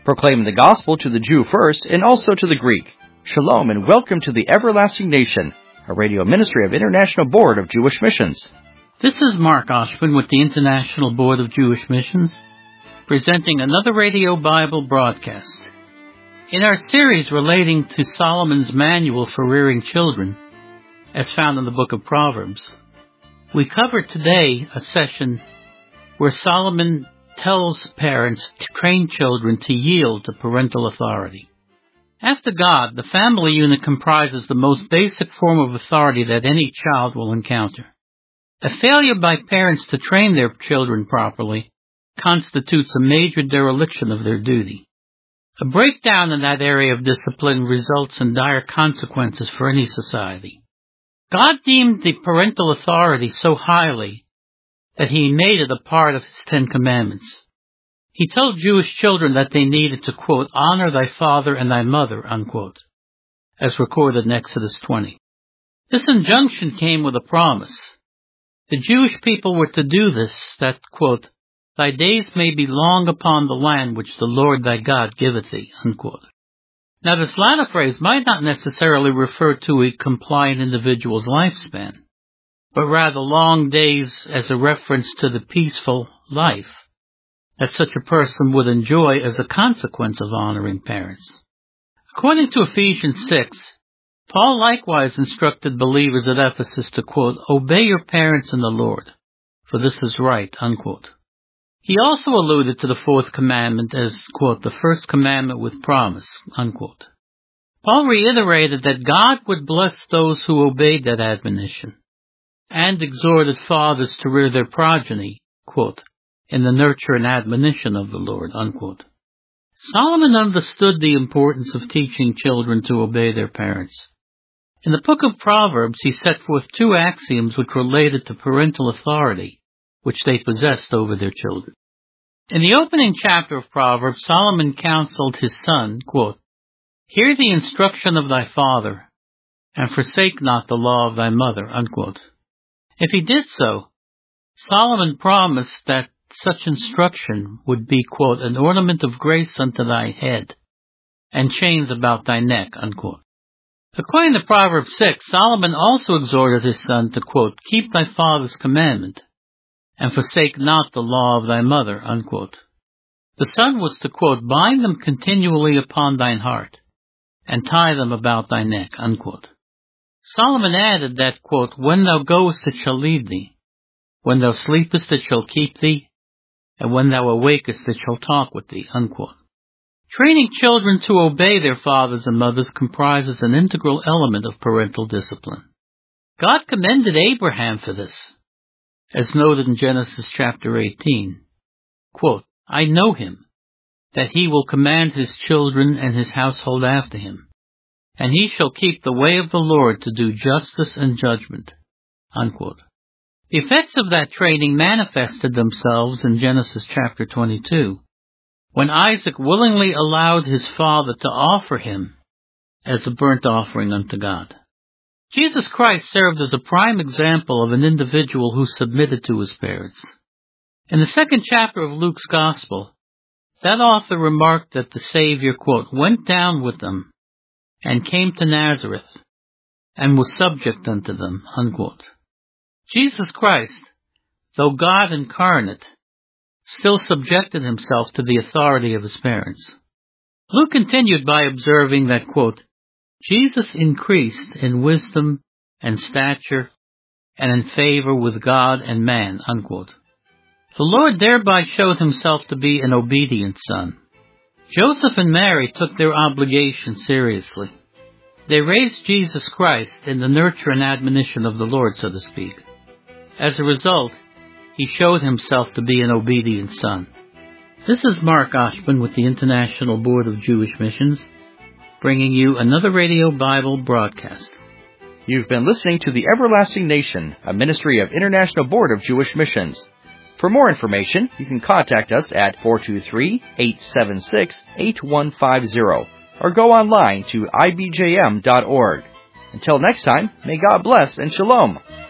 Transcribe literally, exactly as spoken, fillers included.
proclaiming the gospel to the Jew first and also to the Greek. Shalom and welcome to the Everlasting Nation, a radio ministry of International Board of Jewish Missions. This is Mark Oshman with the International Board of Jewish Missions, presenting another radio Bible broadcast. In our series relating to Solomon's manual for rearing children, as found in the book of Proverbs, we cover today a session where Solomon tells parents to train children to yield to parental authority. After God, the family unit comprises the most basic form of authority that any child will encounter. A failure by parents to train their children properly constitutes a major dereliction of their duty. A breakdown in that area of discipline results in dire consequences for any society. God deemed the parental authority so highly that he made it a part of his Ten Commandments. He told Jewish children that they needed to, quote, honor thy father and thy mother, unquote, as recorded in Exodus twenty. This injunction came with a promise. The Jewish people were to do this, that, quote, thy days may be long upon the land which the Lord thy God giveth thee, unquote. Now this latter phrase might not necessarily refer to a compliant individual's lifespan, but rather long days as a reference to the peaceful life that such a person would enjoy as a consequence of honoring parents. According to Ephesians six, Paul likewise instructed believers at Ephesus to, quote, obey your parents in the Lord, for this is right, unquote. He also alluded to the fourth commandment as, quote, the first commandment with promise, unquote. Paul reiterated that God would bless those who obeyed that admonition, and exhorted fathers to rear their progeny, quote, in the nurture and admonition of the Lord, unquote. Solomon understood the importance of teaching children to obey their parents. In the book of Proverbs, he set forth two axioms which related to parental authority, which they possessed over their children. In the opening chapter of Proverbs, Solomon counseled his son, quote, hear the instruction of thy father, and forsake not the law of thy mother, unquote. If he did so, Solomon promised that such instruction would be, quote, an ornament of grace unto thy head, and chains about thy neck, unquote. According to Proverbs six, Solomon also exhorted his son to, quote, keep thy father's commandment, and forsake not the law of thy mother, unquote. The son was to, quote, bind them continually upon thine heart, and tie them about thy neck, unquote. Solomon added that, quote, when thou goest it shall lead thee, when thou sleepest it shall keep thee, and when thou awakest it shall talk with thee, unquote. Training children to obey their fathers and mothers comprises an integral element of parental discipline. God commended Abraham for this, as noted in Genesis chapter eighteen. Quote, I know him, that he will command his children and his household after him, and he shall keep the way of the Lord to do justice and judgment, unquote. The effects of that training manifested themselves in Genesis chapter twenty-two, when Isaac willingly allowed his father to offer him as a burnt offering unto God. Jesus Christ served as a prime example of an individual who submitted to his parents. In the second chapter of Luke's Gospel, that author remarked that the Savior, quote, went down with them and came to Nazareth and was subject unto them, unquote. Jesus Christ, though God incarnate, still subjected himself to the authority of his parents. Luke continued by observing that, quote, Jesus increased in wisdom and stature and in favor with God and man, unquote. The Lord thereby showed himself to be an obedient son. Joseph and Mary took their obligation seriously. They raised Jesus Christ in the nurture and admonition of the Lord, so to speak. As a result, he showed himself to be an obedient son. This is Mark Oshman with the International Board of Jewish Missions, bringing you another radio Bible broadcast. You've been listening to the Everlasting Nation, a ministry of International Board of Jewish Missions. For more information, you can contact us at four two three, eight seven six, eight one five zero or go online to I B J M dot org. Until next time, may God bless and shalom.